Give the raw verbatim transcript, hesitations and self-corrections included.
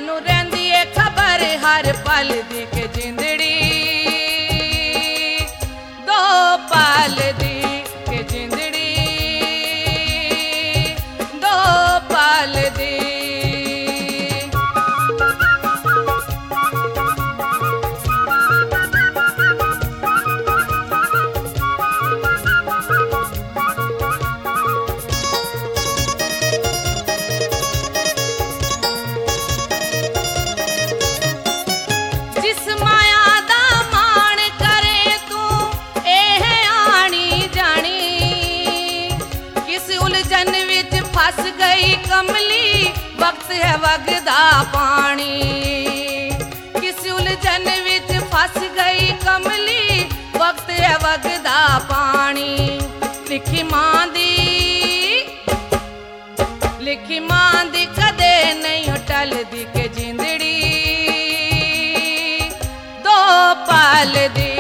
सानू रहिंदी है खबर हर पल दी के जिंदड़ी दो पल दी के जिंदड़ी दो पल दी। जिस माया दा मान करे तू एह आनी जानी किस उलझन विच फस गई कमली वक्त है वगदा पानी किस उलझन विच फस गई कमली वक्त है वगदा पानी। लिखी मां दी लिखी मां दी कदे नहीं टलदी के जिंदड़ी दो पल दी